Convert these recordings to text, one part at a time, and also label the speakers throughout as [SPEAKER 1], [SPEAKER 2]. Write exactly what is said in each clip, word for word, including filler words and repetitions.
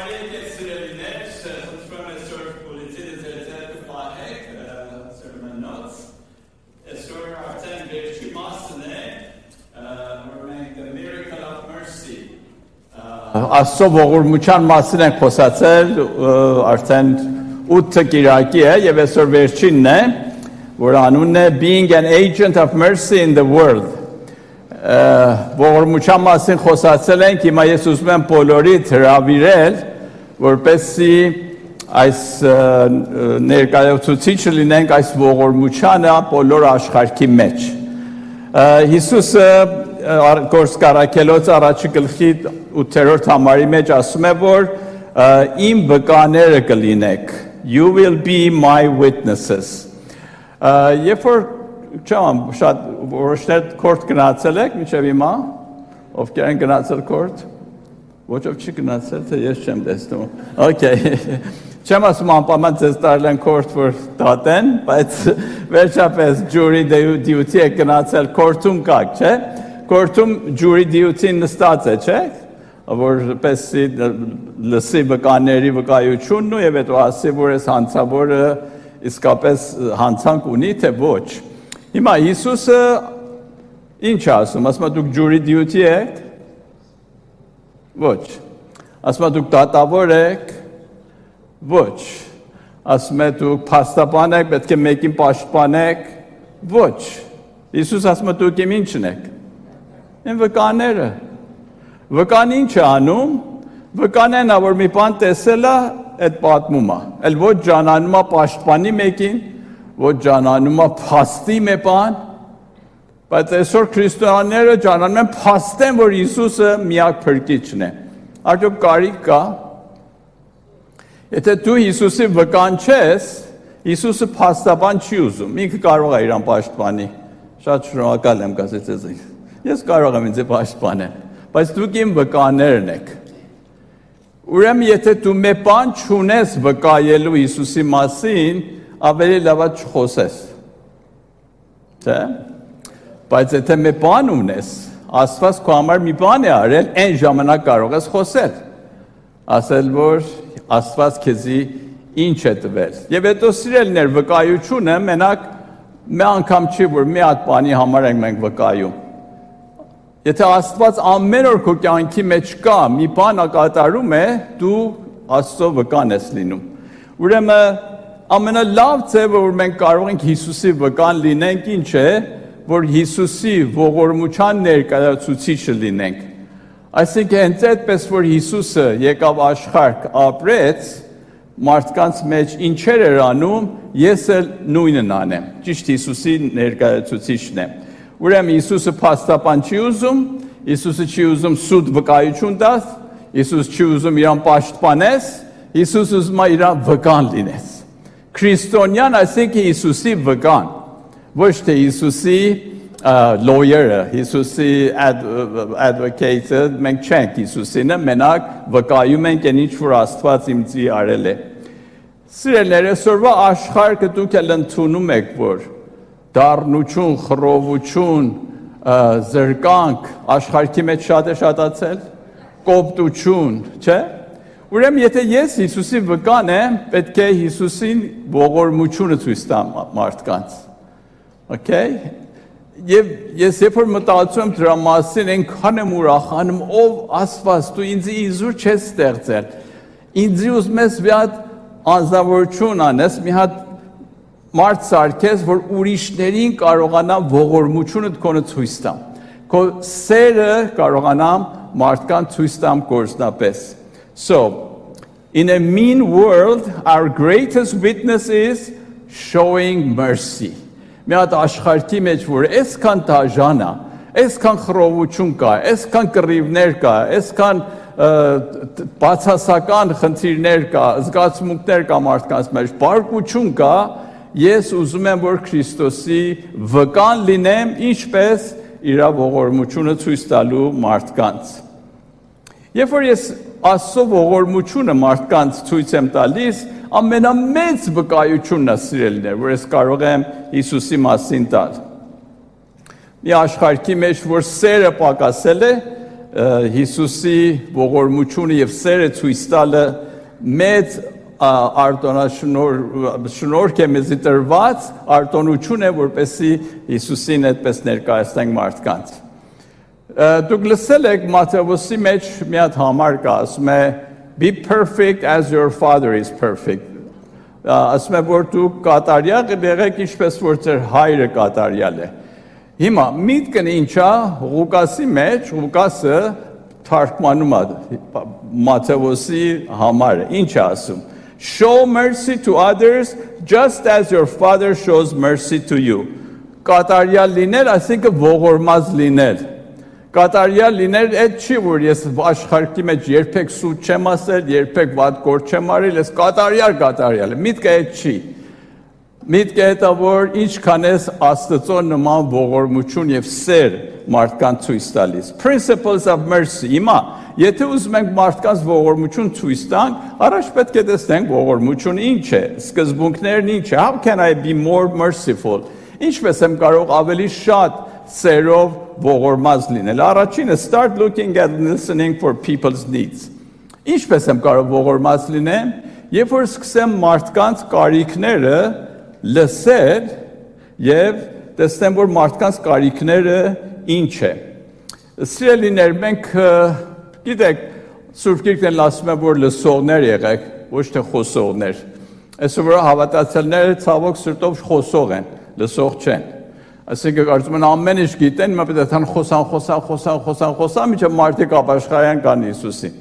[SPEAKER 1] Աստծո ողորմության մասին ենք խոսացել, արդեն ութ կիրակի է եւ այսօր վերջինն է, որ անունն է Being an Agent of Mercy in the World. Ողորմության մասին խոսացել ենք, հիմա ես ուզում եմ բոլորիդ հրավիրել, որպեսզի այս ներկայացուցիչը լինենք այս ողորմությանը բոլոր աշխարհի մեջ։ Հիսուսը Գործկարաքելոց առաջի գլխի ութերորդ համարի մեջ ասում է, որ իմ վկաները կլինեք, you will be my witnesses. Երբ որ չեմ շատ որոշներ կորտ գնացել եք, մինչև հիմա, ովքեր են գնացել կորտ, ոչ ով չի գնացել, թե ես չեմ տեսնում, okay. Չեմ ասում անպայման ձեզ տարել են կորտ, որ դատեն, բայց վերջապես ջուրի դյութի եք գնացել կորտում կակ, չէ? Կորտում ջուրի դյութին նստած է, չէ՞, որպեսզի լսի վկաների վկայությունն ու եւ հետո ասի, որ այս հանցավորը իսկապես հանցանք ունի, թե ոչ։ Հիմա Հիսուսը ինչ ասում, ասում է դուք ջուրի դյութի եք, ոչ, ասում է դուք դատավոր եք, ոչ, ասում է դուք փաստաբան եք, պետք է մեկին պաշտպանեք, ոչ, Հիսուս ասում է դուք իմ ինչն եք։ Են վկաները, վկան ինչ է անում, վկանենա, որ մի բան տեսել է, այդ պատմում է, էլ ոչ ճանանում է պաշտպանի մեկին, ոչ ճանանում է փաստի մի բան, բայց այսօր քրիստոնյաները ճանանում են փաստեն, որ Հիսուսը միակ փրկիչն է։ Արդյոք կարիք կա, եթե դու Հիսուսի վկան չես, Հիսուսը փաստաբան չի ուզում, ինքը կարող է իրան պաշտպանի, շատ շնորհակալ եմ կասեց ձեզ։ Ես կարող եմ ինձ պաշտպանել, բայց դուք իմ վկաներն եք։ Ուրեմն եթե դու մի բան չունես վկայելու Հիսուսի մասին, ավելի լավ է չխոսես։ Չէ՞։ Բայց եթե մի բան ունես, Աստված քո համար մի բան է արել, այն ժամանակ կարող ես խոսել։ Ասել, որ Աստված քեզի ինչ է տվել։ Եվ հետո սիրելիներ, վկայությունը մենակ մի անգամ չի, որ մի հատ բանի համար ենք մենք վկայում։ Եթե Աստված ամեն օր քո կյանքի մեջ կա, մի բան կատարում է, դու Աստծո վկան ես լինում։ Ուրեմն ամենալավ ձևը, որ մենք կարող ենք Հիսուսի վկան լինենք, ինչ է, որ Հիսուսի ողորմության ներկայացուցիչը լինենք։ Այսինքն հենց այդպես, որ Հիսուսը եկավ աշխարհ ապրեց, մարդկանց մեջ ինչեր էր անում, ես էլ նույնն անեմ։ Ճիշտ Հիսուսի ներկայացուցիչն եմ։ Ուրեմն Հիսուսը փաստաբան չի ուզում, Հիսուսը չի ուզում սուտ վկայություն տաս, Հիսուս չի ուզում իրան պաշտպանես, Հիսուս ուզում է իրան վկան լինես։ Քրիստոնյան այսինքն Հիսուսի վկան, ոչ թե Հիսուսի lawyer-ը, Հիսուսի advocate-ը, մենք չենք Հիսուսինը, մենակ վկայում ենք այն ինչ որ Աստված ինձի արել է։ Սիրելիներ, այսօրվա աշխարհը դուք էլ ընդունում եք, որ դառնություն, խռովություն, զրկանք աշխարհի մեջ շատ է շատացել, կոպտություն, չէ՞։ Ուրեմն եթե ես Հիսուսի վկան եմ, պետք է Հիսուսին ողորմությունը ցույց տամ մարդկանց։ Okay? Եվ ես երբ որ մտածում եմ դրա մասին, այնքան եմ ուրախանում, ով Աստված, դու ինձ իզուր չես ստեղծել։ Ինձ ուզում ես մի հատ անձնավորություն անես, մի հատ մարդ սարքես, որ ուրիշներին կարողանամ ողորմությունդ քոնը ցույց տամ։ Քո սերը կարողանամ մարդկան ցույց տամ կորզնապես։ So, in a mean world, our greatest witness is showing mercy. Մի հատ աշխարհի մեջ, որ այսքան դաժան է, այսքան խռովություն կա, այսքան կռիվներ կա, այսքան բացասական խնդիրներ կա, զգացմունքներ կա մարդկանց մեջ, բարկություն կա, ես ուզում եմ, որ Քրիստոսի վկան լինեմ, ինչպես իր ողորմությունը ցույց տալու մարդկանց։ Երբ որ ես Աստծո ողորմությունը մարդկանց ցույց եմ տալիս, ամենամեծ վկայությունն է սիրելիներ, որ ես կարող եմ Հիսուսի մասին տալ։ Մի աշխարհի մեջ, որ սերը պակասել է, Հիսուսի ողորմությունը եւ սերը ցույց տալը մեծ արտոնաշնորհք է մեզի տրված արտոնություն է որպեսզի Հիսուսին այդպես ներկայացնենք մարդկանց։ Դուք լսել եք Մատթեոսի մեջ մի հատ համար կա, ասում է be perfect as your father is perfect։ Ասում է որ դուք կատարյալ եղեք ինչպես որ ձեր հայրը կատարյալ է։ Հիմա միտքն ինչա Ղուկասի մեջ, Ղուկասը թարգմանում է Մատթեոսի համարը, ինչ է ասում։ Show mercy to others just as your father shows mercy to you։ Կատարյալ լինել, այսինքն ողորմած լինել։ Կատարյալ լինել այդ չի, որ ես աշխարհի մեջ երբեք սուտ չեմ ասել, երբեք վատ գործ չեմ արել, ես կատարյալ կատարյալ եմ։ Միտքը այդ չի։ Միտքը դա որ ինչքան ես Աստծո նման ողորմություն եւ սեր մարդկանց ցույց տալիս։ Principles of mercy։ Հիմա եթե ուզում ենք մարդկանց ողորմություն ցույց տանք, առաջ պետք է տեսնենք ողորմությունը ինչ է, սկզբունքներն ինչ է, how can I be more merciful։ Ինչպես եմ կարող ավելի շատ սերով ողորմած լինել։ Առաջինը start looking at listening for people's needs։ Ինչպես եմ կարող ողորմած լինեմ, երբ որ սկսեմ մարդկանց կարիքները լսել եւ տեսնեմ որ մարդկանց կարիքները ինչ է։ Սիրելիներ, մենք գիտեք, Սուրբ Գիրքն ասում է որ լսողներ եղեք, ոչ թե խոսողներ։ Այսօր հավատացյալները ցավոք սրտով խոսող են, լսող չեն։ Այսինքն կարծում են ամեն ինչ գիտեն, մա պետք է թան խոսան, խոսան, խոսան, խոսան, խոսան, մինչև մարդիկ ապաշխարեն կան Հիսուսին։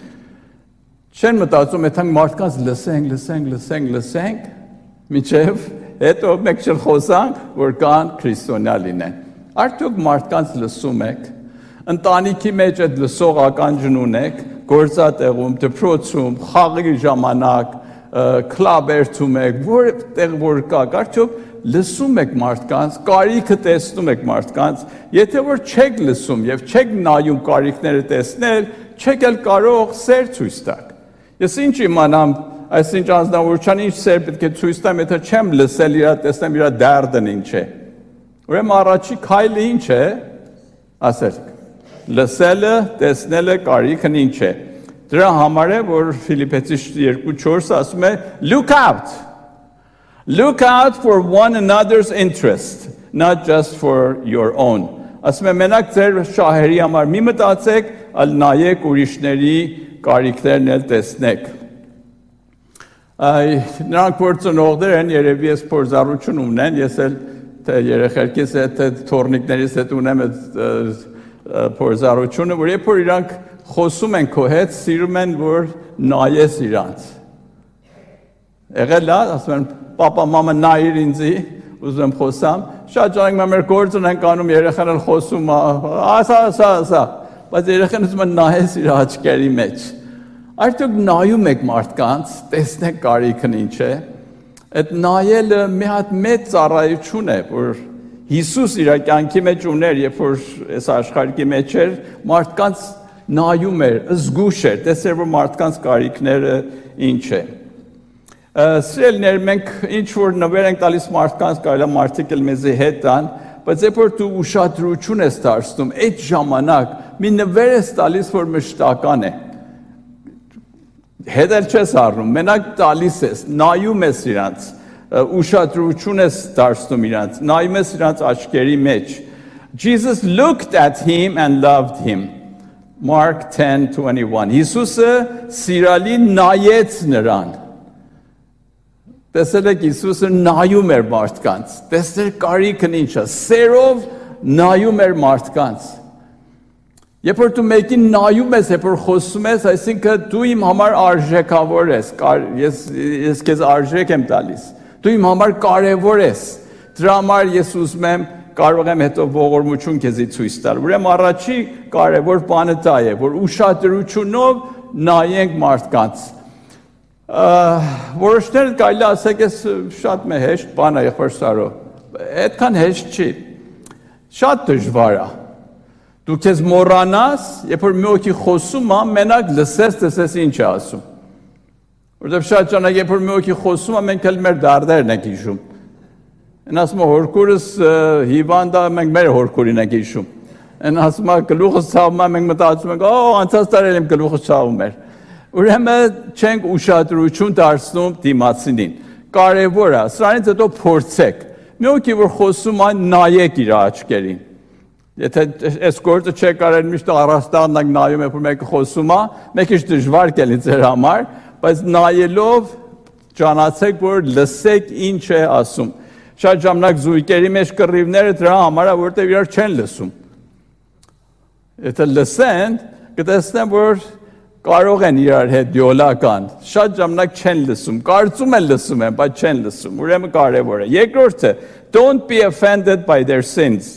[SPEAKER 1] Չեն մտածում, եթե մարդկանց լսենք, լսենք, լսենք, լսենք, մինչև հետո մեկ չել խոսանք, որ կան քրիստոնյա լինեն։ Արդյոք մարդկանց լսում եք, ընտանիքի մեջ այդ լսողական ջնուն եք, գործատեղում, դպրոցում, խաղի ժամանակ, քլաբերթում եք, որտեղ որ կաք, արդյոք լսում եք մարդկանց, կարիքը տեսնում եք մարդկանց, եթե որ չեք լսում եւ չեք նայում կարիքները տեսնել, չեք էլ կարող սեր ցույց տալ։ Ես ինչ իմանամ, այսինչ անձնավորության ինչ սեր պետք է ցույց տամ, եթե չեմ լսել իրա, տեսնեմ իրա դերդն ինչ է։ Ուրեմն առաջի քայլը ինչ է, ասեք, լսելը, տեսնելը, կարիքն ինչ է։ Դրա համար է, որ Ֆիլիպեցիս երկու չորսը ասում է look out, look out for one another's interest, not just for your own։ Ասում է մենակ ձեր շահերի համար մի մտածեք, այլ նայեք ուրիշների կարիքներն էլ տեսնեք։ Նրանք որ ծնողներ են, երևի ես փորձառություն ունեն, ես էլ թե երեխերքիս հետ, թե թորնիկներիս հետ ունեմ այդ փորձառությունը, որ երբ որ իրանք խոսում են քո հետ, սիրում են, որ նայես իրանց։ Եղել է, ասում են, պապա, մամա նայիր ինձի, ուզում եմ խոսամ, շատ ճանակ մեր գործն ենք անում, երեխան էլ խոսում, ասա, ասա, ասա, բայց երեխան ուզում են նայես իր աչքերի մեջ։ Արդյոք նայում եք մարդկանց, տեսնեք կարիքն ինչ է, այդ նայելը մի հատ մեծ ծառայություն է, որ Հիսուս իր կյանքի մեջ ուներ, երբ որ այս աշխարհի մեջ էր, մարդկանց նայում էր, զգուշ էր, տեսեր որ մարդկանց կարիքները ինչ է։ Սիրելիներ, մենք ինչ որ նվեր ենք տալիս մարդկանց, կարելի է մարդիկ էլ մեզի հետ տան, բայց երբ որ դու ուշադրություն ես դարձնում, այդ ժամանակ մի նվեր ես տալիս, որ մշտական է։ Հետ էլ չես առնում, մենակ տալիս ես, նայում ես իրանց, ուշադրություն ես դարձնում իրանց, նայում ես իրանց աչքերի մեջ։ Jesus looked at him and loved him. Mark ten twenty-one. Հիսուսը սիրալի նայեց նրան։ Տեսել եք Հիսուսը նայում էր մարդկանց, տեսել կարիքն ինչ է, սերով նայում էր մարդկանց։ Երբ որ դու մեկին նայում ես, երբ որ խոսում ես, այսինքն դու իմ համար արժեքավոր ես, ես ես քեզ արժեք եմ տալիս։ Դու իմ համար կարևոր ես։ Դրա համար ես ուզում եմ կարող եմ հետո ողորմություն քեզի ցույց տալ։ Ուրեմն առաջի կարևոր բանը դա է, որ ուշադրությունով նայենք մարդկանց։ Որոշները կարելի ասեք ես շատ մե հեշտ բան է, եղբայր Սարո։ Այդքան հեշտ չի։ Շատ դժվար է։ Դու քեզ մոռանաս, երբ որ մի օքի խոսում է, մենակ լսես, տեսես ինչ է ասում։ Որտեղ շատ ճանակ երբ որ մի օքի խոսում է, մենք էլ մեր դարդերն ենք հիշում։ Են ասում հորքուրս հիվանդ է, մենք մեր հորքուրին ենք հիշում։ Են ասում է գլուխս ցավում է, մենք մտածում ենք, օ, անցած տարի եմ գլուխս ցավում էր։ Ուրեմն չենք ուշադրություն դարձնում դիմացինին։ Կարևոր է, սրանից հետո փորձեք։ Մի օքի որ խոսում է, նայեք իր աչքերին։ Եթե այս գործը չեք կարել միշտ առաստաղնակ նայում եք, որ մեկը խոսում է, մեկ ինչ դժվար կլինի ձեր համար, բայց նայելով ճանաչեք, որ լսեք ինչ է ասում։ Շատ ժամանակ զույգերի մեջ կռիվները դրա համար է, որտեղ իրար չեն լսում։ Եթե լսեն, կտեսնեն, որ կարող են իրար հետ դիալոգան։ Շատ ժամանակ չեն լսում, կարծում են լսում են, բայց չեն լսում։ Ուրեմն կարևոր է։ Երկրորդը, don't be offended by their sins.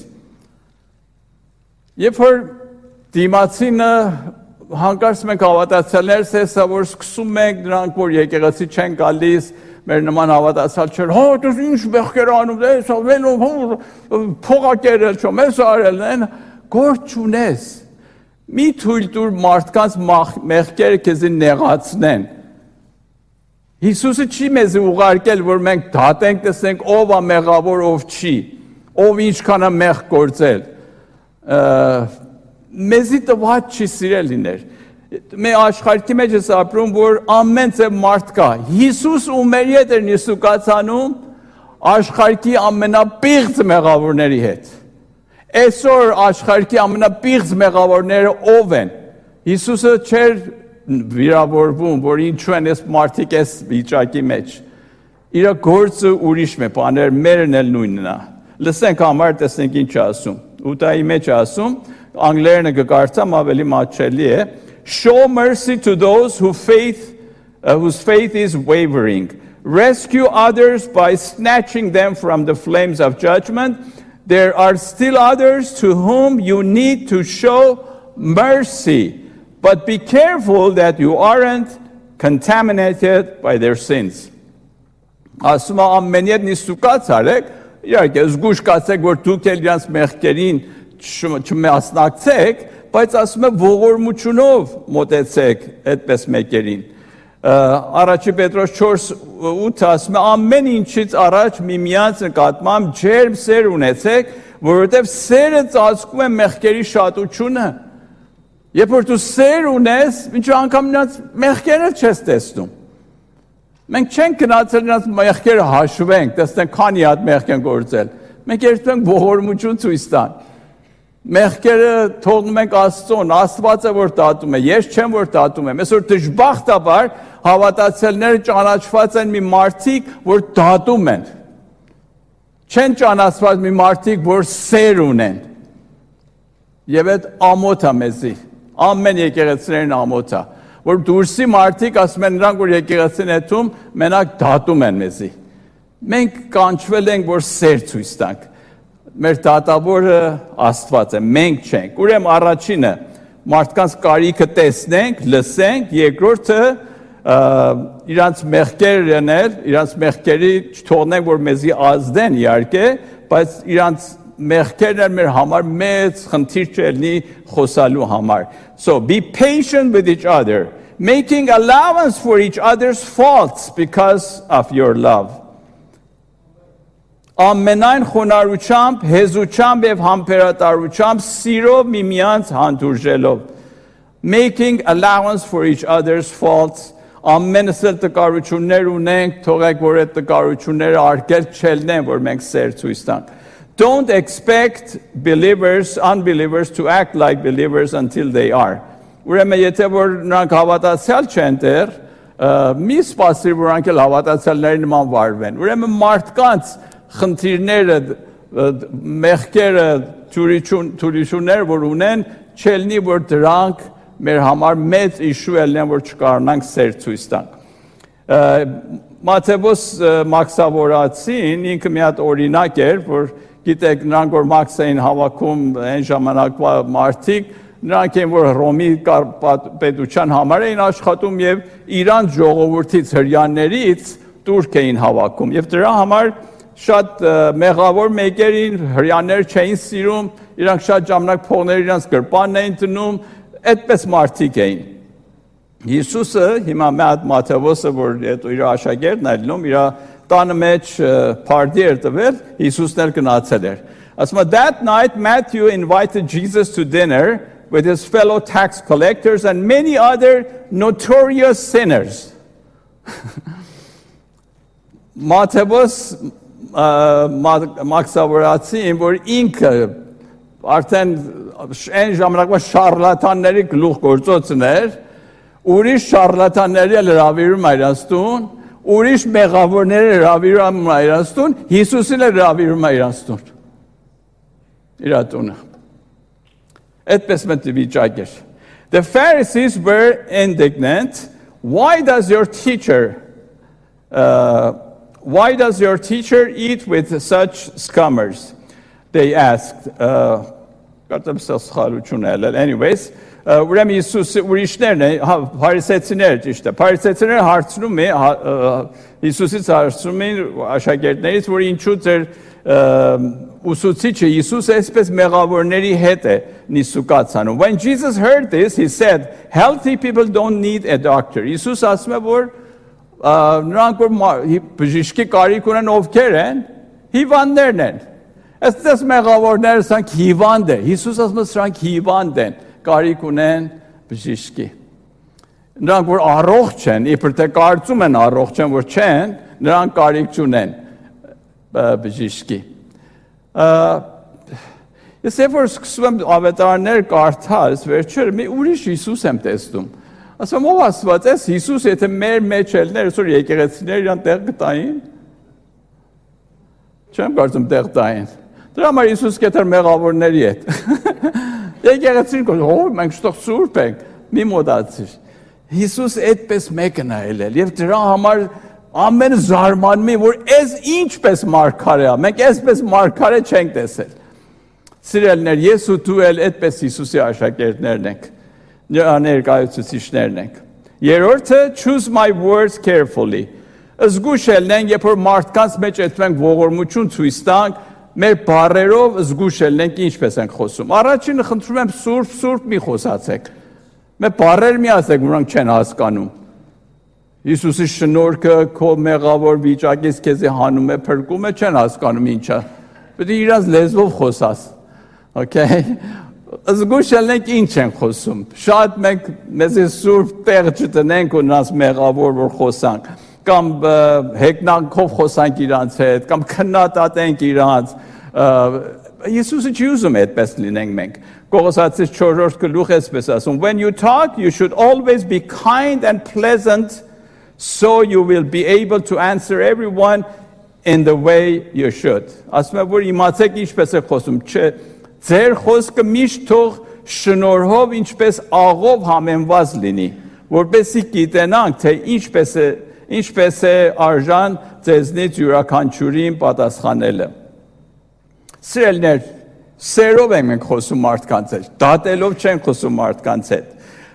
[SPEAKER 1] Երբ որ դիմացինը հանկարծ մենք հավատացյալներս հեսա, որ սկսում ենք նրանք, որ եկեղեցի չեն գալիս, մեր նման հավատացյալ չեր, հա, դες ինչ մեղքեր անում, հեսա, փողակերել չոմ, հեսա արել են, գործ չունես, մի թույլ տուր մարդկանց մեղքերը քեզի նեղացնեն։ Հիսուսը չի մեզ ուղարկել, որ մենք դատենք, տեսնենք ով է մեղավոր, ով չի, ով ինչքան է մեղք գործել։ Մեզի տված չի սիրել լիներ։ Մեր աշխարհի մեջ ես ապրում, որ ամեն ձև մարդ կա։ Հիսուս ու մեր հետ էր նիսուկացանում աշխարհի ամենապիղծ մեղավորների հետ։ Այսօր աշխարհի ամենապիղծ մեղավորները ով են։ Հիսուսը չէր վիրավորվում, որ ինչու են այս մարդիկ այս վիճակի մեջ։ Իր գործը ուրիշ է, բաներ մերն էլ նույնն է։ Լսենք համար, տեսնենք ինչ ասում։ Ուտայի մեջ ասում, անգլերենը կկարծամ ավելի մատչելի է, show mercy to those who faith, uh, whose faith is wavering. Rescue others by snatching them from the flames of judgment. There are still others to whom you need to show mercy. But be careful that you aren't contaminated by their sins. Ասում է ամեն ետ նիսուկաց արեք, իհարկե զգուշ կացեք, որ դուք էլ իրանց մեղքերին չմասնակցեք, բայց ասում է ողորմությունով մոտեցեք այդպես մեկերին։ Առաջի Պետրոս չորս ութ ասում է ամեն ինչից առաջ միմյանց նկատմամբ ջերմ սեր ունեցեք, որովհետև սերը ծածկում է մեղքերի շատությունը։ Երբ որ դու սեր ունես, ինչ անգամ նրանց մեղքերը չես տեսնում։ Մենք չենք գնացել նրանց մեղքերը հաշվենք, տեսնենք քանի հատ մեղք են գործել։ Մենք երբ ենք ողորմություն ցույց տան։ Մեղքերը թողնում ենք Աստծուն, Աստվածը որ դատում է, ես չեմ որ դատում եմ։ Այսօր դժբախտաբար հավատացյալները ճանաչված են մի մարդիկ, որ դատում են։ Չեն ճանաչված մի մարդիկ, որ սեր ունեն։ Եվ այդ ամոթ է մեզի, ամեն եկեղեցիներին ամոթ է, որ դուրսի մարդիկ ասում են նրանք, որ եկեղեցին հետում, մենակ դատում են մեզի։ Մենք կանչվել ենք, որ սեր ցույց տանք։ Մեր դատավորը Աստված է, մենք չենք։ Ուրեմն առաջինը մարդկանց կարիքը տեսնենք, լսենք, երկրորդը իրանց մեղքերն էլ, իրանց մեղքերի չթողնենք, որ մեզի ազդեն իհարկե, բայց իրանց մեղքերն մեր համար մեծ խնդիր չելնի խոսալու համար։ So be patient with each other, making allowance for each other's faults because of your love. Ամենայն խոնարհությամբ, հեզությամբ եւ համբերատարությամբ սիրով միմյանց հանդուրժելով, making allowance for each other's faults, ամենս էլ տկարություններ ունենք, թողեք որ այդ տկարությունները արգել չելնեն, որ մենք սեր ցույց տանք. Don't expect believers, unbelievers to act like believers until they are. Ուրեմն եթե որ նրանք հավատացյալ չեն դեռ, մի սպասիր որ նրանք էլ հավատացյալների նման վարվեն։ Ուրեմն մարդկանց խնդիրները, մեղքերը, թուրությունները, որ ունեն, չելնի, որ դրանք մեր համար մեծ իշու ելնեն, որ չկարողանանք սեր ցույց տանք։ Մատթեոս մաքսավորացին, ինքը մի հատ օրինակ էր, որ գիտեք, նրանք որ մաքս էին հավաքում այն ժամանակվա մարդիկ, նրանք են, որ Հռոմի պետության համար էին աշխատում եւ իրանց ժողովրդից հրեաներից տուրք էին հավաքում։ Եվ դրա համար շատ մեղավոր մեկերին հրեաներ չէին սիրում, իրանք շատ ժամանակ փողները իրանց գրպանն էին տնում, այդպես մարդիկ էին։ Հիսուսը հիմա մատ Մատթեոսը, որ հետո իր աշակերտն էր լինում, իր տանը մեջ փարդի էր տվել, Հիսուսն էլ գնացել էր։ Ասում that night Matthew invited Jesus to dinner with his fellow tax collectors and many other notorious sinners. Մաթեոս մաքսավորացին, որ ինքը արդեն այն ժամանակվա շարլատանների գլուխ գործոցն էր, ուրիշ շարլատանների հրավիրում այրաստուն, ուրիշ մեղավորների հրավիրում այրաստուն, Հիսուսին հրավիրում այրաստուն։ Իրատունը։ Այդպես մեծ վիճակ էր։ The Pharisees were indignant. Why does your teacher uh, Why does your teacher eat with such scammers? They asked. Anyways, ուրեմն Հիսուս ուրիշներն է, փարիսեցիներ ճիշտ է։ Փարիսեցիները հարցնում է Հիսուսից հարցնում են աշակերտներից, որ ինչու ձեր ուսուցիչը Հիսուսը այսպես մեղավորների հետ է նիսուկացանում։ When Jesus heard this, he said, healthy people don't need a doctor. Հիսուս ասում է, որ նրանք որ բժիշկի կարիք ունեն ովքեր են, հիվանդներն են։ Այստեղ մեղավորները սրանք հիվանդ է։ Հիսուս ասում է սրանք հիվանդ են, կարիք ունեն բժիշկի։ Նրանք որ առողջ են, իբր թե կարծում են առողջ են, որ չեն, նրանք կարիք չունեն բժիշկի։ Ես երբ որ սկսում եմ ավետարաններ կարդալ, վերջերը մի ուրիշ Հիսուս եմ տեսնում։ Ասում ով ասված ես Հիսուս եթե մեր մեջ ելներ, այսօր եկեղեցիներ իրան տեղ գտային։ Չեմ կարծում տեղ տային։ Դրա համար Հիսուս կետեր մեղավորների հետ։ Եկեղեցին կոչ, ո՞վ մենք շտող սուրբ ենք, մի մոտացիր։ Հիսուս այդպես մեկն է ելել եւ դրա համար ամեն զարմանում է, որ այս ինչպես մարգարե է։ Մենք այսպես մարգարե չենք տեսել։ Սիրելիներ, ես ու դու էլ այդպես Հիսուսի աշակերտներն ենք։ Ներկայացուցիչներն ենք։ Երրորդը choose my words carefully։ Զգուշ ելնենք, երբ որ մարդկանց մեջ այդպես ողորմություն ցույց տանք, մեր բառերով զգուշ ելնենք ինչպես ենք խոսում։ Առաջինը խնդրում եմ սուրբ սուրբ մի խոսացեք։ Մեր բառեր մի ասեք, որոնք չեն հասկանում։ Հիսուսի շնորհքը քո մեղավոր վիճակից քեզ հանում է, փրկում է, չեն հասկանում ինչա։ Պետք է իրաց լեզվով խոսաս։ Okay։ Զգուշ ելնենք ինչ են խոսում։ Շատ մենք մեզ սուրբ տեղ չտնենք ու նրանց մեղավոր որ խոսանք, կամ հեգնանքով խոսանք իրանց հետ, կամ քննադատենք իրանց։ Հիսուսը չի ուզում այդպես լինենք մենք։ Կողոսացիս չորրորդ գլուխ էսպես ասում. When you talk, you should always be kind and pleasant, so you will be able to answer everyone in the way you should. Ասում եմ, որ իմացեք ինչպես է խոսում, չէ, ձեր խոսքը միշտ թող շնորհով ինչպես աղով համեմված լինի, որպեսզի գիտենանք, թե ինչպես է ինչպես է արժան ձեզնից յուրաքանչյուրին պատասխանելը։ Սիրելիներ, սերով ենք մենք խոսում մարդկանց հետ, դատելով չենք խոսում մարդկանց հետ։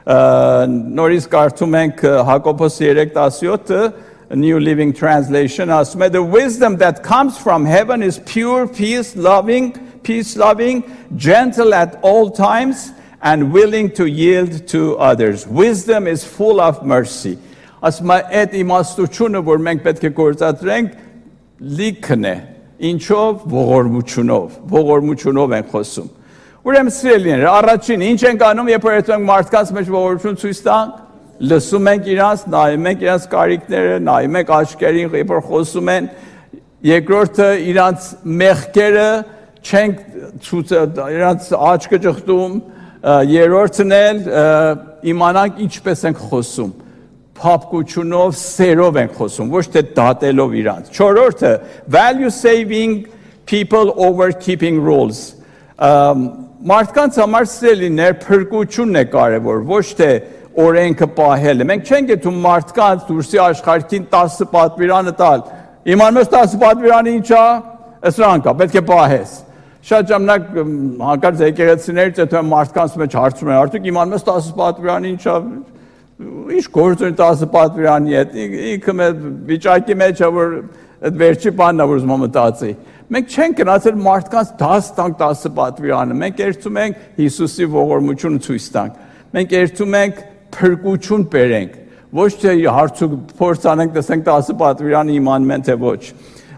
[SPEAKER 1] Նորից կարդում ենք Հակոբոս երեք տասնյոթը, New Living Translation, ասում է, the wisdom that comes from heaven is pure, peace-loving, peace-loving, gentle at all times, and willing to yield to others. Wisdom is full of mercy. Ասում է, այդ իմաստությունը, որ մենք պետք է գործադրենք, լիքն է, ինչով ողորմությունով, ողորմությունով ենք խոսում։ Ուրեմն սիրելիներ, առաջին ինչ ենք անում, երբ որ այդ մարդկանց մեջ ողորմություն ցույց տանք, լսում ենք իրանց, նայում ենք իրանց կարիքները, նայում ենք աչքերին, երբ որ խոսում են, երկրորդը իրանց մեղքերը չենք ցույց իրանց աչքը ճխտում, երրորդն էլ իմանանք ինչպես ենք խոսում, փափկությունով, սերով ենք խոսում, ոչ թե դատելով իրանց։ Չորրորդը, value saving people over keeping rules. Մարդկանց համար սիրելիներ փրկությունն է կարևոր, ոչ թե օրենքը պահելը։ Մենք չենք գտնում մարդկանց դուրսի աշխարհին տասը պատվիրանը տալ։ Իմանում ես տասը պատվիրանը ինչա, սրանք է, պետք է պահես։ Շատ ժամանակ հանկարծ եկեղեցիներից այդ մարդկանց մեջ հարցում են, արդյոք իմանում ես տասը պատվիրանը ինչա, ինչ գործ ունի տասը պատվիրանի հետ, ինքը մեր վիճակի մեջ է, որ այդ վերջի բանն է, որ ուզում եմ մտածի։ Մենք չենք գնացել մարդկանց դաս տանք տասը պատվիրանը, մենք երդում ենք Հիսուսի ողորմությունը ցույց տանք։ Մենք երդում ենք փրկություն բերենք, ոչ թե հարցու փորձ անենք, տեսենք տասը պատվիրանը իմանում են թե ոչ։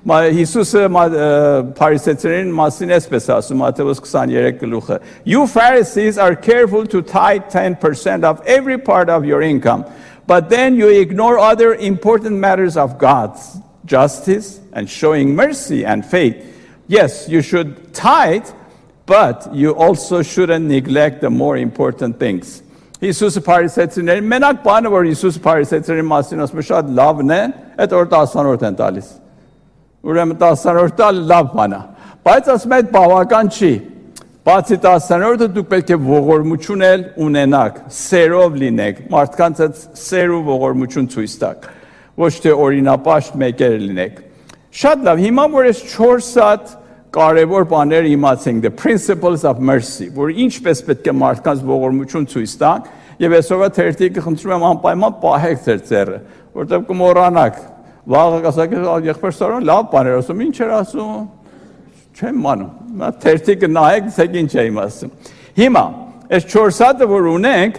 [SPEAKER 1] Հիսուսը Փարիսեցիներին մասին էսպես ասում, Մատթեոս twenty-three գլուխը. You Pharisees are careful to tithe ten percent of every part of your income, but then you ignore other important matters of God's justice and showing mercy and faith. Yes, you should tithe, but you also shouldn't neglect the more important things. Հիսուսը Փարիսեցիներին, մենակ բանը, որ Հիսուսը Փարիսեցիների մասին ասում է, շատ լավն է, այդ որ տասնորդ են տալիս։ Ուրեմն տասնորդ տալը լավ բան է, բայց ասում է այդ բավական չի։ Բացի տասնորդը դուք պետք է ողորմություն էլ ունենաք, սերով լինեք, մարդկանց այդ սեր ու ողորմություն ցույց տաք, ոչ թե օրինապաշտ մեկեր լինեք։ Շատ լավ, հիմա որ այս չորս հատ կարևոր բաներ իմացենք, the principles of mercy, որ ինչպես պետք է մարդկանց ողորմություն ցույց տանք, եւ այսօրվա թերթիկը խնդրում եմ անպայման պահեք ձեր ձեռը, որտեղ կմոռանաք։ Վաղը կասեք, եղբայր Սարոն լավ բաներ ասում, ինչ էր ասում։ Չեմ մանում։ Նա թերթիկը նայեք, ցեք ինչ է ասում։ Հիմա այս չորս հատը որ ունենք,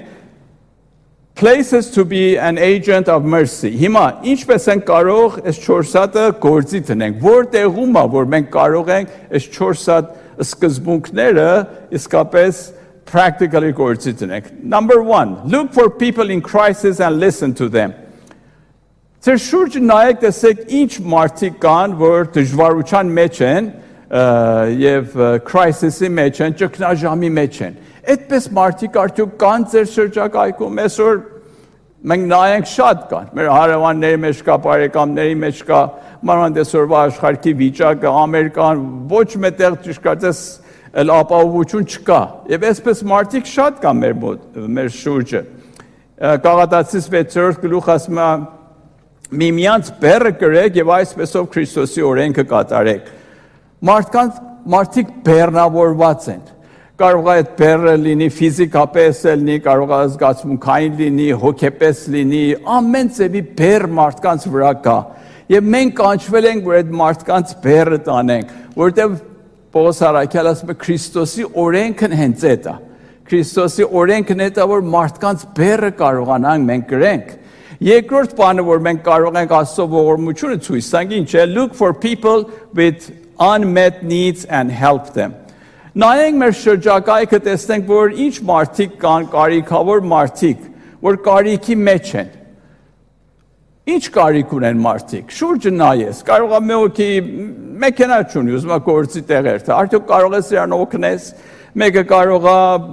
[SPEAKER 1] places to be an agent of mercy. Հիմա ինչպես են կարող այս չորս հատը գործի դնենք, որտեղում է որ մենք կարող ենք այս չորս հատ սկզբունքները իսկապես practically գործի դնենք. Number one, look for people in crisis and listen to them. Ձեր շուրջը նայեք, տեսեք ինչ մարդիկ կան, որ դժվարության մեջ են եւ crisis-ի մեջ են, ճգնաժամի մեջ են։ Այդպես մարդիկ արդյոք կան ձեր շրջակայքում, այսօր մենք նայենք շատ կան, մեր հարևանների մեջ կա, բարեկամների մեջ կա, մանավանդ այսօրվա աշխարհի վիճակը, Ամերիկան ոչ մետեղ ճիշտ կարծես ապահովություն չկա, եւ այսպես մարդիկ շատ կան մեր մեր շուրջը։ Գաղատացիս six-րդ գլուխ ասում է միմյանց բեռը կրեք եւ այսպեսով Քրիստոսի օրենքը կատարեք։ Մարդկանց մարդիկ բեռնավորված են։ Կարող է այդ բեռը լինի ֆիզիկապես լինի, կարող է զգացմունքային լինի, հոգեպես լինի, ամեն ձևի բեռ մարդկանց վրա կա։ Եվ մենք կանչվել ենք, որ այդ մարդկանց բեռը տանենք, որտեղ Պողոս առաքյալը ասում է Քրիստոսի օրենքն հենց այդ է։ Քրիստոսի օրենքն այդ է, որ մարդկանց բեռը կարողանանք մենք գրենք։ Երկրորդ բանը, որ մենք կարող ենք Աստծո ողորմությունը ցույց տանք, ինչ է, look for people with unmet needs and help them. Նայենք մեր շրջակայքը, տեսնենք, որ ինչ մարդիկ կան, կարիքավոր մարդիկ, որ կարիքի մեջ են։ Ինչ կարիք ունեն մարդիկ։ Շուրջը նայես, կարող է մեկի մեքենա չունի, ուզում է գործի տեղեր, արդյոք կարող ես իրան օգնես, մեկը կարող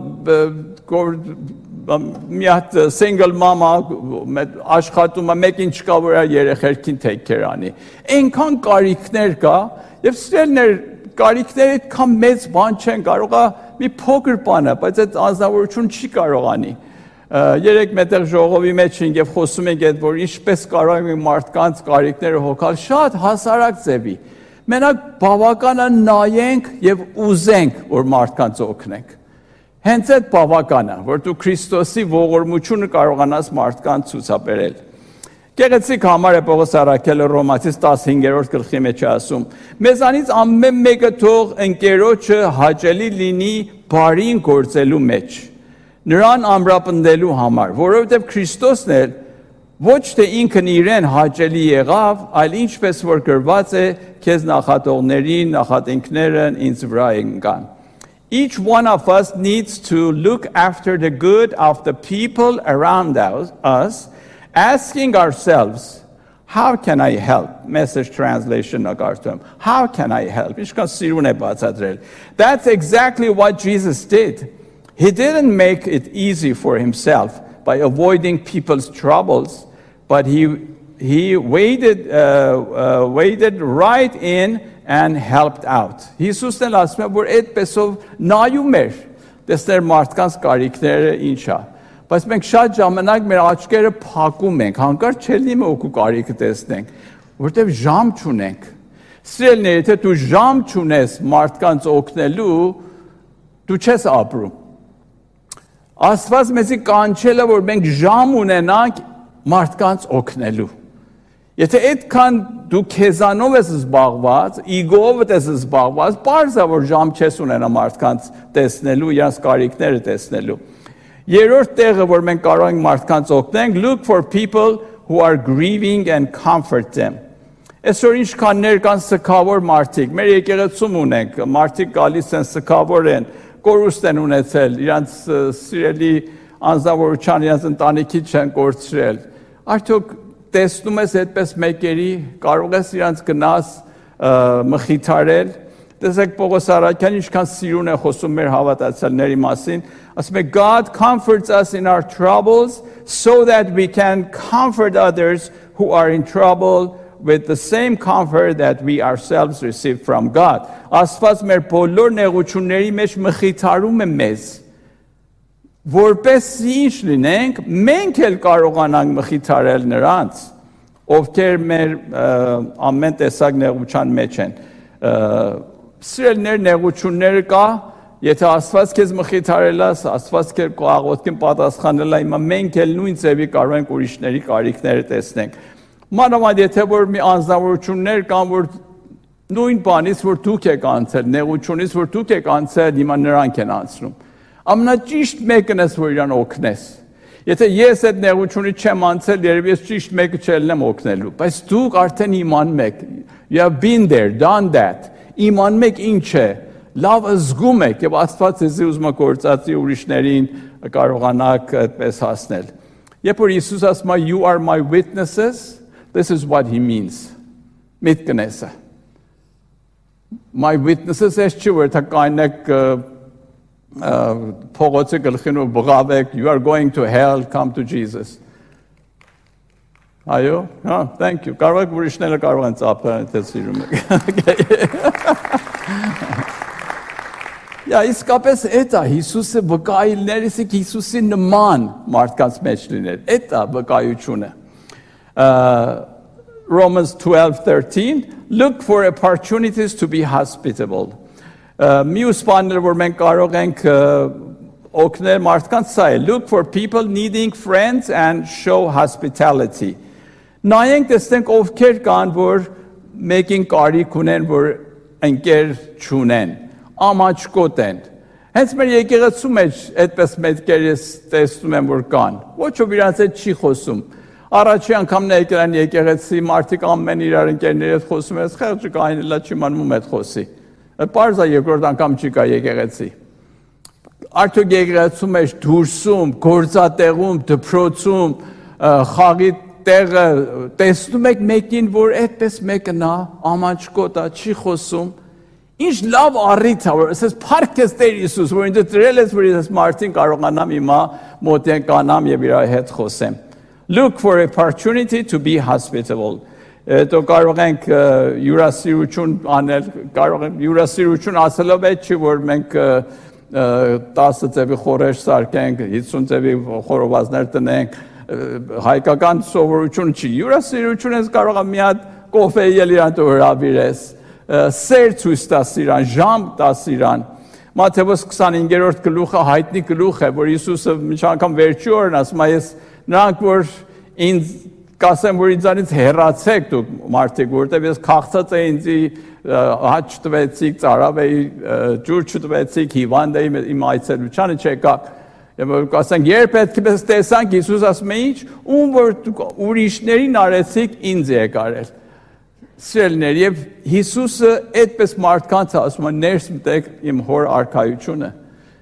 [SPEAKER 1] է մի հատ single mama աշխատում է, մեկին չկա, որ երեխերքին take care անի։ Այնքան կարիքներ կա, եւ սիրելիներ կարիքները այդքան մեծ բան չեն, կարող է մի փոքր բան է, բայց այդ անձնավորություն չի կարողանի։ Երեք մետեղ ժողովի մեջ ենք եւ խոսում ենք այդ, որ ինչպես կարող ենք մարդկանց կարիքները հոգալ շատ հասարակ ձևի։ Մենակ բավական է նայենք եւ ուզենք, որ մարդկանց օգնենք։ Հենց այդ բավական է, որ դու Քրիստոսի ողորմությունը կարողանաս մարդկանց ցուցաբերել։ Գեղեցիկ համար է Պողոս առաքյալը Ռոմացիս fifteen-րդ գլխի մեջ ասում. Մեզանից ամեն մեկը թող ընկերոջը հաճելի լինի բարին գործելու մեջ, նրան ամրապնդելու համար, որովհետև Քրիստոսն էլ ոչ թե ինքն իրեն հաճելի եղավ, այլ ինչպես որ գրված է, քեզ նախատողներին, նախատինքներն ինձ վրա ընկան։ Each one of us needs to look after the good of the people around us, us asking ourselves, how can I help? Message translation agarsum. How can I help? That's exactly what Jesus did. He didn't make it easy for himself by avoiding people's troubles, but he he waded uh, uh, waded right in and helped out. Հիսուսն էլ ասում է, որ այդպեսով նայում էր, տեսներ մարդկանց կարիքները ինչ է։ Բայց մենք շատ ժամանակ մեր աչքերը փակում ենք, հանկարծ չելի մի օգու կարիքը տեսնենք, որտեղ ժամ չունենք։ Սիրելիներ, եթե դու ժամ չունես մարդկանց օգնելու, դու չես ապրում։ Աստված մեզի կանչել է, որ մենք ժամ ունենանք մարդկանց օգնելու։ Եթե այդքան դու քեզանով ես զբաղված, իգով ես զբաղված, բարձ է որ ժամ չես ունենա մարդկանց տեսնելու, իրենց կարիքները տեսնելու։ Երրորդ տեղը, որ մենք կարող ենք մարդկանց օգնենք, look for people who are grieving and comfort them. Այսօր ինչքաններ կան սքավոր մարդիկ, մեր եկեղեցում ունենք, մարդիկ գալիս են սքավոր են, կորուստ են ունեցել, իրանց սիրելի անձնավորության, իրանց ընտանիքի չեն կորցրել։ Արդյոք տեսնում ես այդպես մեկերի, կարող ես իրանց գնաս մխիթարել։ Տեսեք Պողոս Արաքյանը ինչքան սիրուն է խոսում մեր հավատացյալների մասին, ասում է God comforts us in our troubles so that we can comfort others who are in trouble with the same comfort that we ourselves receive from God. Աստված մեր բոլոր նեղությունների մեջ մխիթարում է մեզ, որպես ինչ լինենք, մենք էլ կարողանանք մխիթարել նրանց, ովքեր մեր ամեն տեսակ նեղության մեջ են։ Սիրելիներ, նեղությունները կա, եթե Աստված քեզ մխիթարել է, Աստված քեզ աղոթքին պատասխանել է, հիմա մենք էլ նույն ձևի կարող ենք ուրիշների կարիքները տեսնենք։ Մանավանդ եթե որ մի անձնավորություններ կան, որ նույն բանից, որ դուք եք անցել, նեղությունից, որ դուք եք անցել, հիմա նրանք են անցնում։ Ամենաճիշտ մեկն ես, որ իրան օգնես։ Եթե ես այդ նեղությունից չեմ անցել, երևի ես ճիշտ մեկը չելնեմ օգնելու, բայց դուք արդեն իմանում եք, you have been there, done that, իմանում եք ինչ է, լավ զգում եք եւ Աստված ձեզ ուզում է գործածի ուրիշներին կարողանաք այդպես հասնել։ Երբ որ Հիսուս ասում է you are my witnesses, this is what he means. Միտքնեսը։ My witnesses is չի որ դա կանեք փողոցի գլխին ու բղավեք, you are going to hell, come to Jesus. Այո, հա, thank you. Կարող եք ուրիշները կարող են ծափել, թե սիրում եք։ Յա իսկապես էտա Հիսուսը վկայելներից է Հիսուսի նման մարդկանց մեջ լինել։ Էտա վկայությունը։ Romans twelve thirteen look for opportunities to be hospitable. Մյուս բաները որ մենք կարող ենք օգնել մարդկանց սա է, look for people needing friends and show hospitality. Նայենք տեսնենք ովքեր կան որ մեկին կարիք ունեն որ ընկեր չունեն, ամաչկոտ են։ Հենց մեր եկեղեցու մեջ այդպես մեկեր ես տեսնում եմ որ կան։ Ոչ ոք իրանց հետ չի խոսում։ Առաջի անգամն եկել են եկեղեցի, մարդիկ ամեն իրար ընկերների հետ խոսում են, խեղճը կային լա չի մանում այդ խոսի։ Պարզա երկրորդ անգամ չի կա եկեղեցի։ Արդյոք եկեղեցու մեջ դուրսում, գործատեղում, դպրոցում, խաղի տեղը տեսնում եք մեկին, որ այդպես մեկը նա ամաչկոտ է, չի խոսում։ Ինչ լավ առիթ է, որ ասես փառք ես Տեր Հիսուս, որ ինձ դրել ես, որ ես մարդին կարողանամ հիմա մոտենկանամ եւ իր հետ խոսեմ։ Look for opportunity to be hospitable. Հետո կարող ենք յուրասիրություն անել, կարող ենք յուրասիրություն ասելով է չի, որ մենք տասը ձևի խորեր սարքենք, հիսուն ձևի խորովածներ տնենք, հայկական սովորություն չի։ Յուրասիրություն ես կարող է մի հատ կոֆե ել իրան դու հրավիրես, սեր ցույց տաս իրան, ժամ տաս իրան։ Մատթեոս քսանհինգերորդ գլուխը հայտնի գլուխ է, որ Հիսուսը մի անգամ վերջի օրն ասում է, ես նրանք որ ինձ կասեմ, որ ինձանից հեռացեք դուք մարդիկ, որտեղ ես քաղցած էի ինձի հաճ տվեցիք, ծարավ էի, ջուր չտվեցիք, հիվանդ էի, իմ այցելությանը չեկաք։ Եվ ասենք, երբ այդպես տեսանք, Հիսուս ասում է ինչ, ում որ դուք ուրիշներին արեցիք, ինձ եք արել։ Սիրելիներ, եւ Հիսուսը այդպես մարդկանց ասում է, ներս մտեք իմ հոր արքայությունը։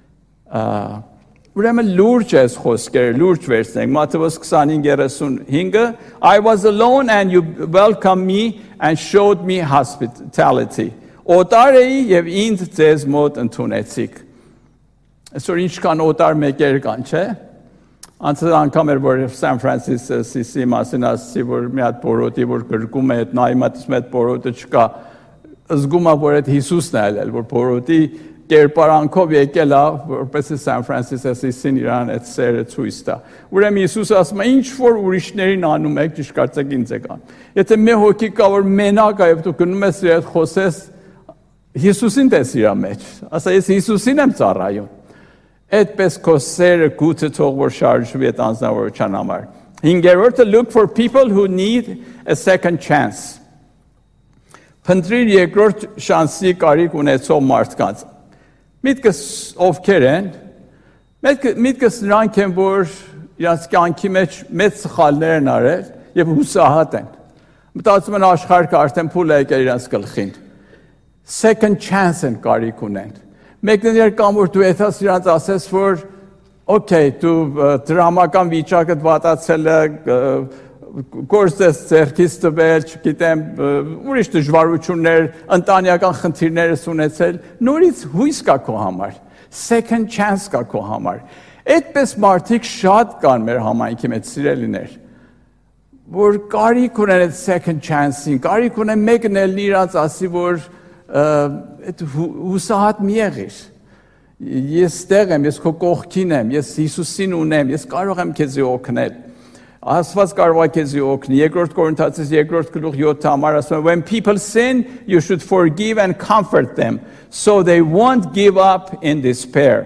[SPEAKER 1] Ուրեմն լուրջ ես խոսքերը, լուրջ վերցնենք, Մատթեոս քսանհինգ երեսունհինգը, I was alone and you welcomed me and showed me hospitality. Օտար էի եւ ինձ ձեզ մոտ ընդունեցիք։ Այսօր ինչքան օտար մեկեր կան, չէ՞։ Անցած անգամ էր որ Սան Ֆրանսիսկոյի մասին ասացի, որ մի հատ պորոտի որ գրկում է, այդ նայում եմ այդ պորոտը չկա, զգում եմ որ այդ Հիսուսն է ելել, որ պորոտի կերպարանքով եկել է, որպես Սան Ֆրանսիսկոյին իրան այդ սերը ցույց տա։ Ուրեմն Հիսուսը ասում է, ինչ որ ուրիշներին անում եք, ճիշտ կարծեք ինձ եք անում։ Եթե մի հոգի կա որ մենակ է, եւ դու գնում ես իր հետ խոսես, Հիսուսին տես իր մեջ։ Ասա ես Հիսուսին եմ ծառայում։ Այդպես քո սերը գուցե թող որ շարժվի այդ անձնավորության համար։ Հինգերորդը look for people who need a second chance։ Փնտրիր երկրորդ շանսի կարիք ունեցող մարդկանց։ Միտքս ովքեր են, միտքս նրանք են, որ իրանց կյանքի մեջ մեծ սխալներ են արել և հուսահատ են։ Մտածում են աշխարհը արդեն փուլ է եկել իրենց գլխին։ Second chance են կարիք ունեն։ Մեկներ կամ որ դու եթաս իրենց ասես, որ okay, դու դրամական վիճակը վատացել է, գործես ձեռքից տվել, չգիտեմ, ուրիշ դժվարություններ, ընտանեկան խնդիրներ ունեցել, նորից հույս կա քո համար, second chance կա քո համար։ Այդպես մարդիկ շատ կան մեր համայնքի մեջ, սիրելիներ, որ կարիք ունեն այդ second chance-ին, կարիք ունեն մեկն էլ իրաց ասի, որ այդ հուսահատ մի եղիր։ Ես տեղ եմ, ես քո կողքին եմ, ես Հիսուսին ունեմ, ես կարող եմ քեզ օգնել։ Աստված կարող է քեզ օգնի։ Երկրորդ Կորինթացիս երկրորդ գլուխ յոթ համար ասում է, when people sin, you should forgive and comfort them, so they won't give up in despair.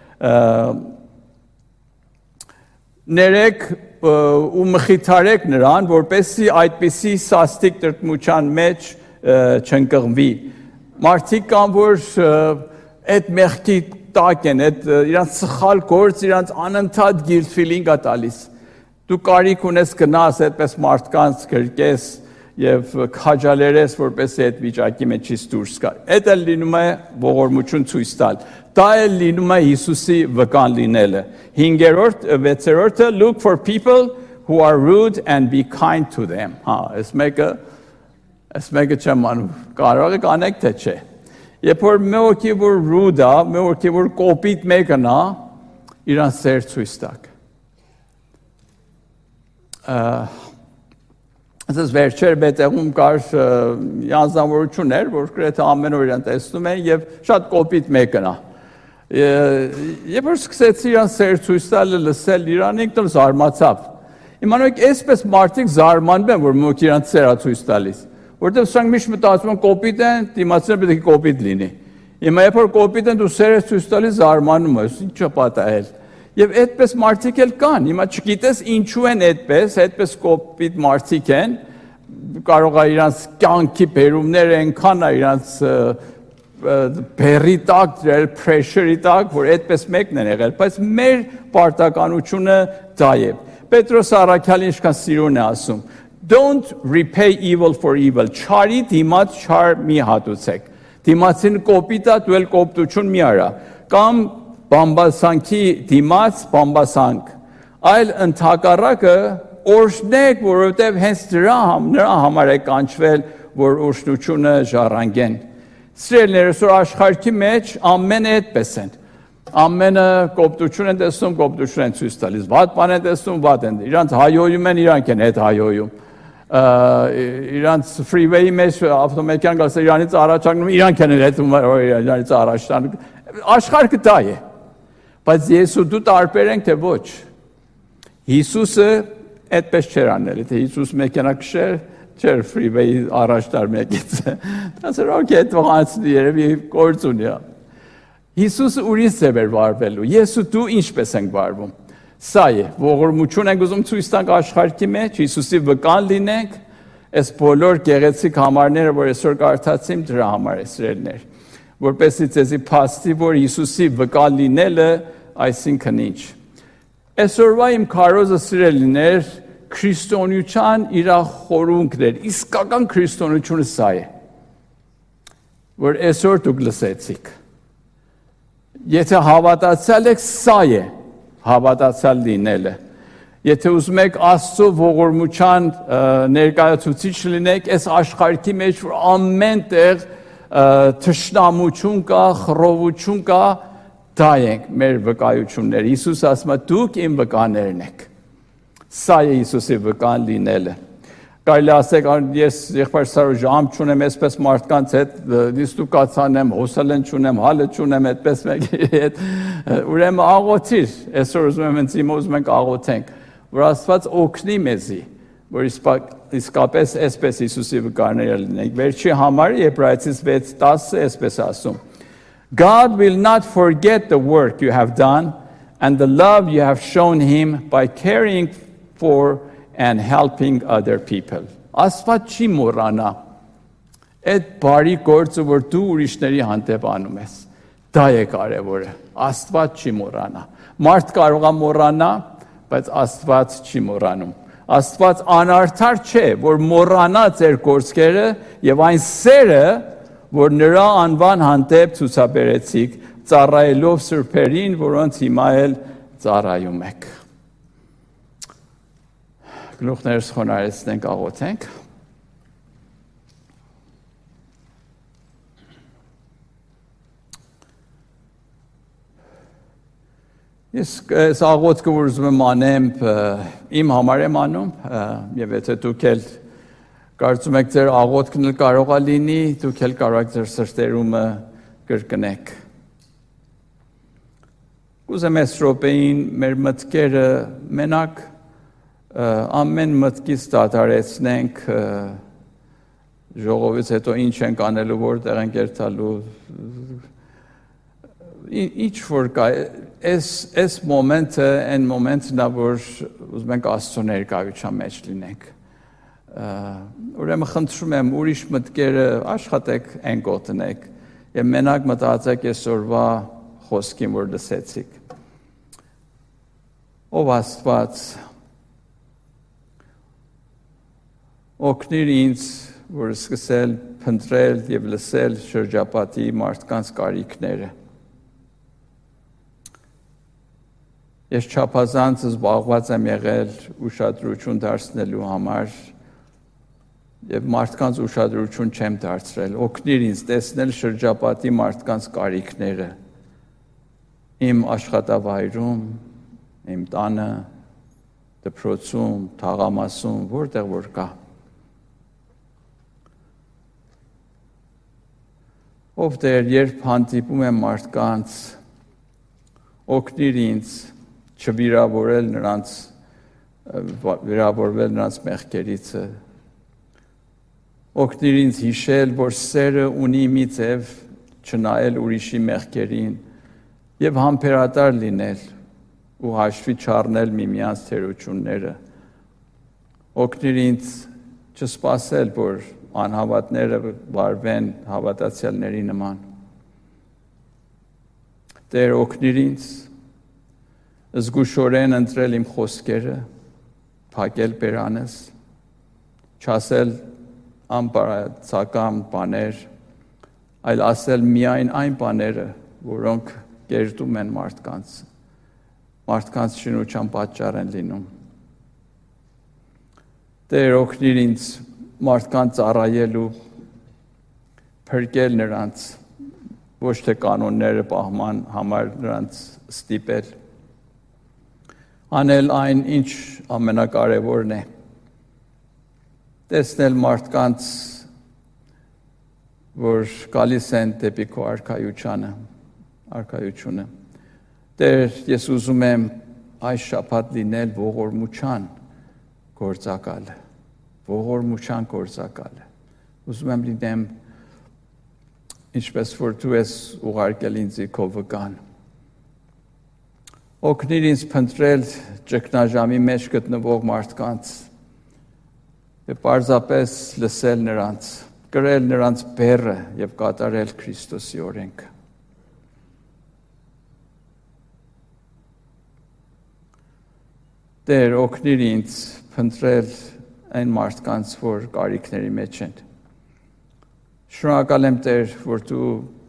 [SPEAKER 1] Ներեք ու մխիթարեք նրան, որպեսզի այդպիսի սաստիկ տրտմության մեջ չընկղմվի։ Մարդիկ կան, որ այդ մեղքի տակ են, այդ իրանց սխալ գործ, իրանց անընդհատ guilt feeling է տալիս։ Դու կարիք ունես գնաս այդպես մարդկանց գրկես եւ քաջալերես, որպեսզի այդ վիճակի մեջից դուրս գա։ Այդ էլ լինում է ողորմություն ցույց տալ։ Դա էլ լինում է Հիսուսի վկան լինելը։ Հինգերորդ, վեցերորդը, look for people who are rude and be kind to them։ Հա, այս մեկը, այս մեկը չեմ անում, կարող եք անեք թե չէ։ Երբ որ մեկի որ rude է, մեկի որ կոպիտ մեկն է, իրան սեր ցույց տակ։ Ասես վերջեր բետեղում կար յանձնավորություններ, որ գրեթե ամեն օր իրան տեսնում են եւ շատ կոպիտ մեկն է։ Երբ որ սկսեցի իրան սեր ցույց տալը լսել իրան, ինքն զարմացավ։ Իմանալիք այսպես մարդիկ զարմանում են, որ մոք իրան սեր ցույց տալիս, որտեղ սրանք միշտ մտածում են կոպիտ են, դիմացինը պետք է կոպիտ լինի։ Հիմա երբ որ կոպիտ են դու սեր ցույց տալիս զարմանում ես, ինչ պատահել։ Եվ այդպես մարդիկ էլ կան, հիմա չգիտես ինչու են այդպես, այդպես կոպիտ մարդիկ են, կարող է իրանց կյանքի բերումները այնքան է իրանց բերի տակ դրել, pressure-ի տակ, որ այդպես մեկն են եղել, բայց մեր պարտականությունը դա է։ Պետրոս առաքյալը ինչքան սիրուն է ասում, don't repay evil for evil, չարի դիմաց չար մի հատուցեք, դիմացին կոպիտ է, դու էլ կոպտություն մի արա, կամ բամբասանքի դիմաց բամբասանք, այլ ընդհակառակը օրհնեք, որովհետև հենց դրա նրա համար է կանչվել, որ օրհնությունը ժառանգեն։ Սիրելիներ, այսօր աշխարհի մեջ ամենը այդպես են։ Ամենը կոպտություն են տեսնում, կոպտություն են ցույց տալիս, վատ բան են տեսնում, վատ են։ Իրանց հայոյում են, իրանք են հետ հայոյում։ Իրանց freeway-ի մեջ ավտոմեքան գալիս է իրանից առաջ անգնում, իրանք են հետում, իրանից առաջ տանում։ Աշխարհը դա է։ Բայց ես ու դու տարբեր ենք, թե ոչ։ Հիսուսը այդպես չէր անել, թե Հիսուս մեքենա քշեր, չէր freeway-ի առաջ տար մեկից։ Ասեր, օքեյ, այդ վաղանցնի երևի գործ ունի։ Հիսուսը ուրիշ ձև էր վարվելու, ես ու դու ինչպես ենք վարվում։ Սա է, ողորմություն ենք ուզում ցույց տանք աշխարհի մեջ, Հիսուսի վկան լինենք, այս բոլոր գեղեցիկ համարները, որ այսօր կարդացիմ, դրա համար է սիրելիներ, որպեսզի ձեզի փաստի, որ Հիսուսի վկան լինելը այսինքն ինչ։ Այսօրվա իմ քարոզը սիրելիներ, քրիստոնեության իր խորհուրդներ, իսկական քրիստոնեությունը սա է, որ այսօր դուք լսեցիք։ Եթե հավատացյալ եք, սա է հավատացյալ լինելը։ Եթե ուզում եք Աստծո ողորմության ներկայացուցիչ լինեք, այս աշխարհի մեջ որ ամեն տեղ թշնամություն կա, խռովություն կա, դա ենք մեր վկայությունները։ Հիսուս ասում է, դուք իմ վկաներն եք։ Սա է Հիսուսի վկան լինելը։ Կարելի ասեք, ես եղբայր Սարո ժամ չունեմ, այսպես մարդկանց հետ դիստուկացան եմ, հոսալեն չունեմ, հալը չունեմ, այդպես մեկի հետ, ուրեմն աղոթիր, այսօր ուզում եմ ինձ իմը ուզում ենք աղոթենք, որ Աստված օգնի մեզի, որ իսկապես այսպես Հիսուսի վկաները լինենք։ Վերջի համարը Եբրայեցիս վեց տասը այսպես ասում. God will not forget the work you have done and the love you have shown him by caring for and helping other people. Աստված չի մոռանա այդ բարի գործը, որ դու ուրիշների հանդեպ անում ես։ Դա է կարևորը։ Աստված չի մոռանա։ Մարդ կարող է մոռանա, բայց Աստված չի մոռանում։ Աստված անարդար չէ, որ մոռանա ձեր գործերը եւ այն սերը, որ նրա անվան հանդեպ ցուցաբերեցիք, ծառայելով սրբերին, որոնց հիմա էլ ծառայում եք։ Գլուխներս խոնարհեցնենք, աղոթենք։ Ես այս աղոթքը որ ուզում եմ անեմ, իմ համար եմ անում, եւ եթե դուք էլ կարծում եք ձեր աղոթքն էլ կարող է լինի, դուք էլ կարող եք ձեր սրտերումը կրկնեք։ Կուզեմ այս րոպեին մեր մտքերը մենակ ամեն մտքից դադարեցնենք, ժողովից հետո ինչ ենք անելու, որտեղ ենք երթալու, ինչ որ կա, այս մոմենտը, այն մոմենտն է, որ ուզում ենք Աստծո ներկայության մեջ լինենք։ Ուրեմն խնդրում եմ, ուրիշ մտքերը աշխատեք այն գոտնեք եւ մենակ մտածեք այսօրվա խոսքին, որ լսեցիք։ Ով Աստված, օգնիր ինձ, որ սկսել փնտրել եւ լսել շրջապատի մարդկանց կարիքները։ Ես չափազանց զբաղված եմ եղել ուշադրություն դարձնելու համար եւ մարդկանց ուշադրություն չեմ դարձրել։ Օգնիր ինձ տեսնել շրջապատի մարդկանց կարիքները իմ աշխատավայրում, իմ տանը, դպրոցում, թաղամասում, որտեղ որ կա։ Ով Տեր, երբ հանդիպում եմ մարդկանց, օգնիր ինձ չվիրավորել նրանց, վիրավորվել նրանց մեղքերիցը։ Օգնիր ինձ հիշել, որ սերը ունի մի ձև չնայել ուրիշի մեղքերին եւ համբերատար լինել ու հաշվի չառնել միմյանց թերությունները։ Օգնիր ինձ չսպասել, որ անհավատները վարվեն հավատացյալների նման։ Տեր, օգնիր ինձ զգուշորեն ընտրել իմ խոսքերը, փակել բերանս, չասել անբարացական բաներ, այլ ասել միայն այն բաները, որոնք կերտում են մարդկանց, մարդկանց շինության պատճառ են լինում։ Տեր, օգնիր ինձ մարդկանց ծառայելու, փրկել նրանց, ոչ թե կանոնները պահման համար նրանց ստիպել, անել այն, ինչ ամենակարևորն է, տեսնել մարդկանց, որ գալիս են դեպի քո արքայությունը, արքայությունը։ Տեր, ես ուզում եմ այս շաբաթ լինել ողորմության գործակալը, ողորմության գործակալը։ Ուզում եմ լինեմ, ինչպես որ դու ես ուղարկել ինձ քո վկան։ Օգնիր ինձ փնտրել ճգնաժամի մեջ գտնվող մարդկանց եւ պարզապես լսել նրանց, կրել նրանց բեռը եւ կատարել Քրիստոսի օրենքը։ Տեր, օգնիր ինձ փնտրել այն մարդկանց, որ կարիքների մեջ են։ Շնորհակալ եմ, Տեր, որ դու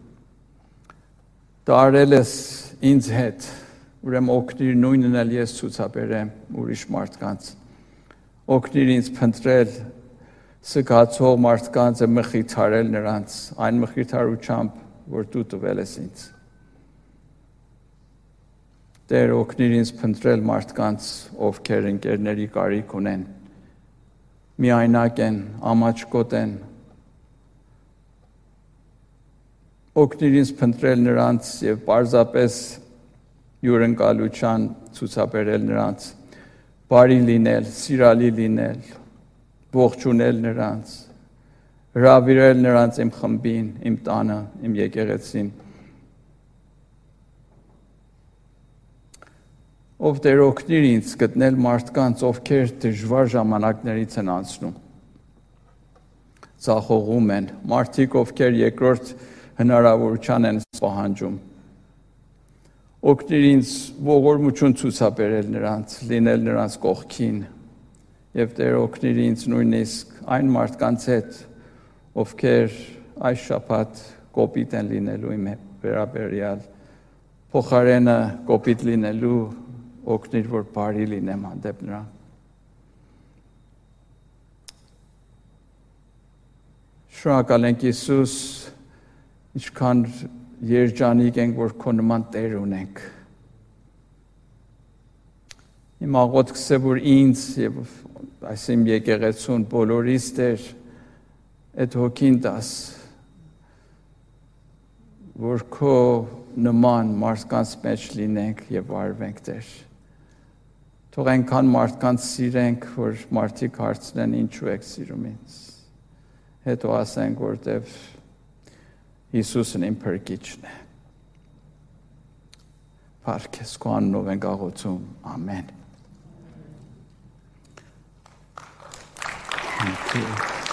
[SPEAKER 1] տարել ես ինձ հետ, ուրեմն օգնիր նույնն էլ ես ցուցաբերեմ ուրիշ մարդկանց։ Օգնիր ինձ փնտրել սգացող մարդկանց եւ մխիթարել նրանց այն մխիթարությամբ, որ դու տվել ես ինձ։ Տեր, օգնիր ինձ փնտրել մարդկանց, ովքեր ընկերների կարիք ունեն, միայնակ են, ամաչկոտ են։ Օգնիր ինձ փնտրել նրանց եւ պարզապես յուրընկալության ցուցաբերել նրանց, բարի լինել, սիրալի լինել, ողջունել նրանց, հրավիրել նրանց իմ խմբին, իմ տանը, իմ եկեղեցին։ Ով Տեր, օգնիր ինձ գտնել մարդկանց, ովքեր դժվար ժամանակներից են անցնում, ցախողում են, մարդիկ, ովքեր երկրորդ հնարավորության են պահանջում։ Օգնիր ինձ ողորմություն ցուցաբերել նրանց, լինել նրանց կողքին եւ Տեր օգնիր ինձ նույնիսկ այն մարդկանց հետ, ովքեր այս շաբաթ կոպիտ են լինելու իմ վերաբերյալ, փոխարենը կոպիտ լինելու օգնիր, որ բարի լինեմ հանդեպ նրան։ Շնորհակալ ենք Հիսուս, ինչքան երջանիկ ենք, որ քո նման Տեր ունենք։ Իմ աղոթքս է, որ ինձ եւ այս իմ եկեղեցուն բոլորիս Տեր այդ հոգին տաս, որ քո նման մարդկանց մեջ լինենք եւ վարվենք, Տեր։ Թող այնքան մարդկանց սիրենք, որ մարդիկ հարցնեն ինչու եք սիրում ինձ։ Հետո ասենք, որտեվ Հիսուսն իմ փրկիչն է։ Փառք ես քո անունով ենք աղոթում, ամեն։ Thank you.